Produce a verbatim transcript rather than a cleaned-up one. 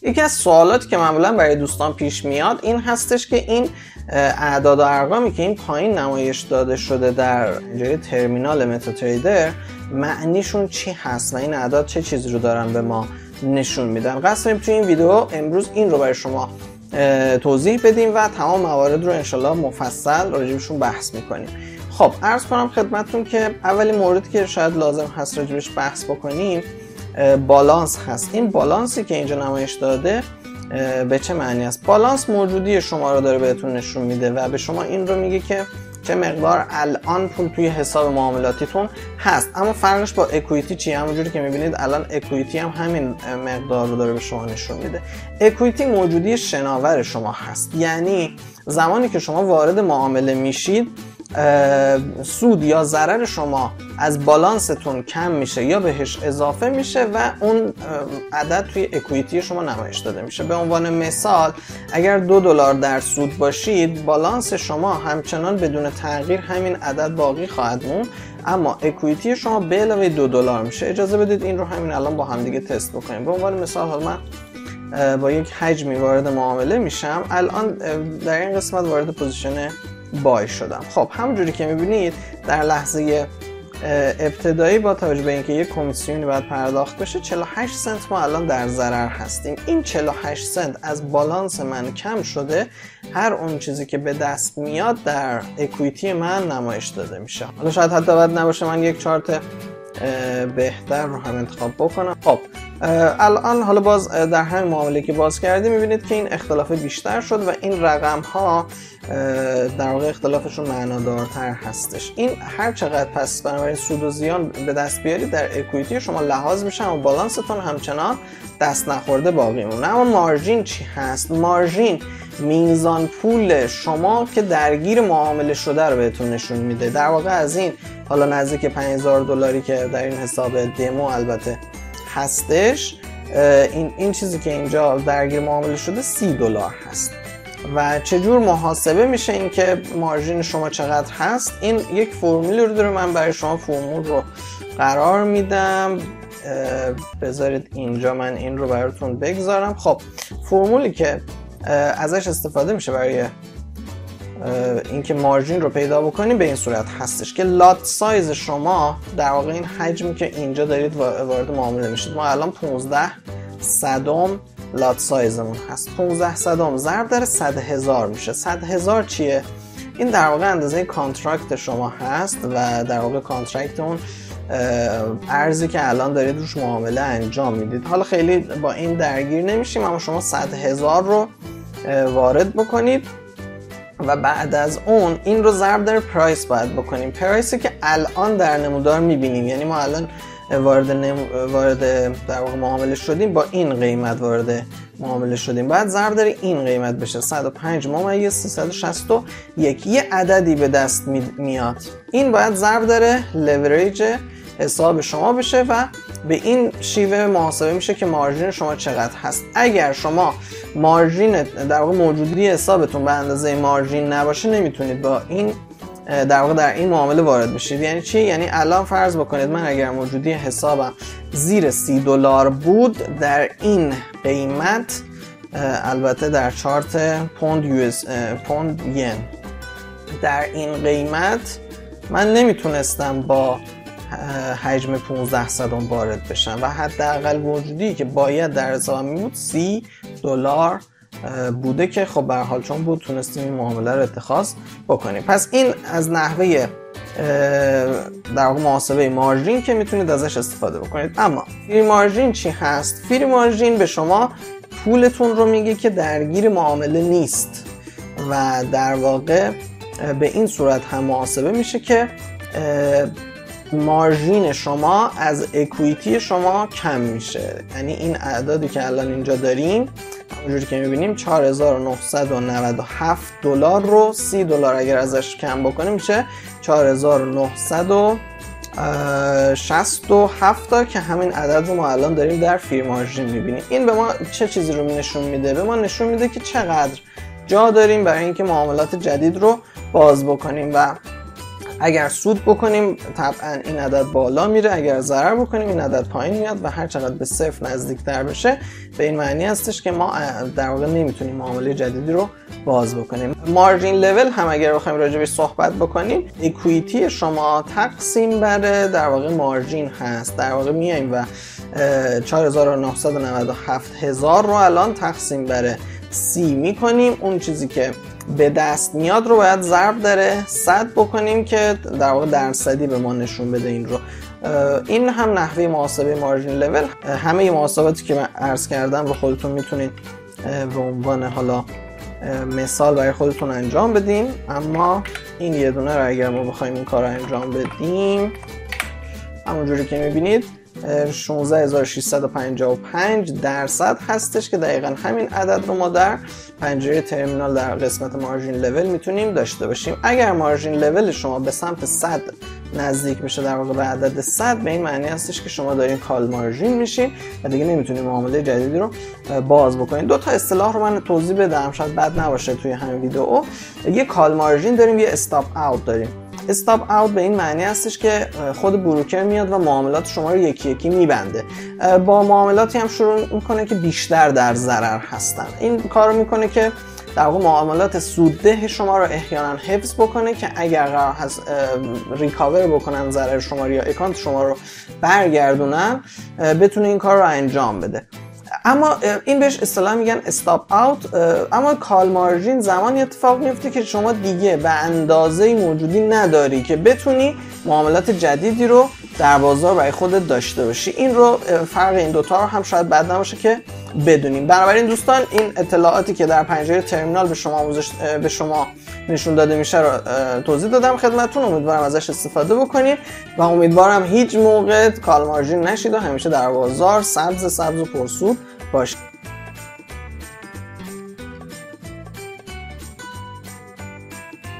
یکی از سوالاتی که معمولا برای دوستان پیش میاد این هستش که این اعداد و ارقامی که این پایین نمایش داده شده در جای ترمینال متاتریدر معنیشون چی هست و این اعداد چه چیزی رو دارن به ما نشون میدن. قصد داریم توی این ویدیو امروز این رو برای شما توضیح بدیم و تمام موارد رو انشالله مفصل راجبشون بحث میکنیم. خب عرض کنم خدمتتون که اولین موردی که شاید لازم هست راجبش بحث بکنیم بالانس هست. این بالانسی که اینجا نمایش داده به چه معنی است؟ بالانس موجودی شما رو داره بهتون نشون میده و به شما این رو میگه که چه مقدار الان پول توی حساب معاملاتیتون هست. اما فرقش با اکویتی چیه؟ همونجوری که میبینید الان اکویتی هم همین مقدار رو داره به شما نشون میده. اکویتی موجودی شناور شما هست، یعنی زمانی که شما وارد معامله میشید سود یا ضرر شما از بالانستون کم میشه یا بهش اضافه میشه و اون عدد توی اکویتی شما نمایش داده میشه. به عنوان مثال اگر دو دلار در سود باشید بالانس شما همچنان بدون تغییر همین عدد باقی خواهد موند، اما اکویتی شما به علاوه دو دلار میشه. اجازه بدید این رو همین الان با هم دیگه تست بکنیم. به عنوان مثال حالا من با یک حجمی وارد معامله میشم. الان در این قسمت وارد پوزیشن بای شدم. خب همونجوری که میبینید در لحظه ابتدایی با توجه به اینکه یک کمیسیونی باید پرداخت بشه چهل و هشت سنت ما الان در ضرر هستیم. این چهل و هشت سنت از بالانس من کم شده، هر اون چیزی که به دست میاد در اکویتی من نمایش داده میشه. حالا شاید حتی باید نباشه من یک چارت بهتر رو هم انتخاب بکنم. خب الان حالا باز در همین معامله که باز کردیم میبینید که این اختلاف بیشتر شد و این رقم ها در واقع اختلافشون معنادارتر هستش. این هر چقدر پس بنابراین سود و زیان به دست بیارید در اکویتی شما لحاظ میشه و بالانستون همچنان دست نخورده باقی مونه. اما مارژین چی هست؟ مارژین میزان پول شما که درگیر معامله شده رو بهتون نشون میده. در واقع از این حالا نزدیک پنج هزار دلاری که در این حساب دمو البته هستش، این این چیزی که اینجا درگیر معامله شده سی دلار هست. و چجور محاسبه میشه این که مارژین شما چقدر هست؟ این یک فرمولی رو داره. من برای شما فرمول رو قرار میدم، بذارید اینجا من این رو براتون بگذارم. خب فرمولی که ازش استفاده میشه برای اینکه مارژین رو پیدا بکنیم به این صورت هستش که لات سایز شما در واقع این حجمی که اینجا دارید وارد معامله میشید، ما الان پانزده صدم لات سایزمون هست. پانزده صدم ضرب در صد هزار میشه. صد هزار چیه؟ این در واقع اندازه کانترکت شما هست و در واقع کانترکت اون ارزی که الان دارید روش معامله انجام میدید. حالا خیلی با این درگیر نمیشیم، اما شما صد هزار رو وارد بکنید و بعد از اون این رو ضرب در پرایس باید بکنیم. پرایسی که الان در نمودار میبینیم، یعنی ما الان وارد نم... وارد در واقع معامله شدیم با این قیمت وارد معامله شدیم، باید ضرب در این قیمت بشه صد و پنج ممیز سیصد و شصت و یک. یه عددی به دست می... میاد. این باید ضرب در لوریج حساب شما بشه و به این شیوه محاسبه میشه که مارژین شما چقدر هست. اگر شما مارژین در واقع موجودی حسابتون به اندازه مارژین نباشه نمیتونید با این در واقع در این معامله وارد بشید. یعنی چی؟ یعنی الان فرض بکنید من اگر موجودی حسابم زیر سی دلار بود در این قیمت، البته در چارت پوند یو اس پوند ین، در این قیمت من نمیتونستم با حجم پانزده صدم وارد بشم و حداقل موجودی که باید در حسابم می بود سی دلار بوده که خب به هر حال چون بود تونستیم این معامله رو اتخاذ بکنیم. پس این از نحوه در واقع محاسبه مارژین که میتونید ازش استفاده بکنید. اما فری مارژین چی هست؟ فری مارژین به شما پولتون رو میگه که درگیر معامله نیست و در واقع به این صورت هم محاسبه میشه که مارژین شما از اکویتی شما کم میشه. یعنی این اعدادی که الان اینجا داریم همونجوری که میبینیم چهار هزار و نهصد و نود و هفت دلار رو سی دلار اگر ازش کم بکنیم میشه چهار هزار و نهصد و شصت و هفت تا که همین عدد رو ما الان داریم در فری مارژین میبینیم. این به ما چه چیزی رو نشون میده؟ به ما نشون میده که چقدر جا داریم برای اینکه معاملات جدید رو باز بکنیم و اگر سود بکنیم طبعا این عدد بالا میره، اگر ضرر بکنیم این عدد پایین میاد و هر چقدر به صفر نزدیکتر بشه به این معنی هستش که ما در واقع نمیتونیم معامله جدیدی رو باز بکنیم. مارجین لول هم اگر بخوایم راجع بهش صحبت بکنیم، اکویتی شما تقسیم بر در واقع مارجین هست. در واقع میایم و چهار هزار و نهصد و نود و هفت هزار رو الان تقسیم بر سی میکنیم، اون چیزی که به دست میاد رو باید ضرب در صد بکنیم که در واقع درصدی به ما نشون بده این رو. این هم نحوه محاسبه مارجین لول. همه محاسباتی که من عرض کردم رو خودتون میتونید به عنوان حالا مثال برای خودتون انجام بدین، اما این یه دونه رو اگر ما بخوایم این کار رو انجام بدیم همونجوری که میبینید شانزده هزار و ششصد و پنجاه و پنج درصد هستش که دقیقا همین عدد رو ما در پنجره ترمینال در قسمت مارجین لول میتونیم داشته باشیم. اگر مارجین لول شما به سمت صد نزدیک میشه، در واقع به عدد صد، به این معنی هستش که شما دارین کال مارجین میشین و دیگه نمیتونید معامله جدیدی رو باز بکنید. دو تا اصطلاح رو من توضیح بدم، شاید بد نباشه توی همین ویدیو. یه کال مارجین داریم، یه استاپ اوت داریم. استاپ اوت به این معنی هستش که خود بروکر میاد و معاملات شما رو یکی یکی میبنده، با معاملاتی هم شروع میکنه که بیشتر در ضرر هستن. این کارو میکنه که در واقع معاملات سودده شما رو احیانا حفظ بکنه که اگر قرار هست ریکاور بکنن ضرر شما رو یا اکانت شما رو برگردونن بتونه این کار رو انجام بده. اما این بهش اصطلاح میگن استاپ اوت. اما کال مارجین زمانی اتفاق میفته که شما دیگه به اندازه موجودی نداری که بتونی معاملات جدیدی رو در بازار برای خودت داشته باشی. این رو فرق این دوتا رو هم شاید بد نباشه که بدونیم. بنابراین دوستان این اطلاعاتی که در پنجره ترمینال به شما آموزش به شما نشون داده میشه رو توضیح دادم خدمتتون. امیدوارم ازش استفاده بکنید و امیدوارم هیچ موقع کال مارجین نشید و همیشه در بازار سبز سبز و پرسود باشید.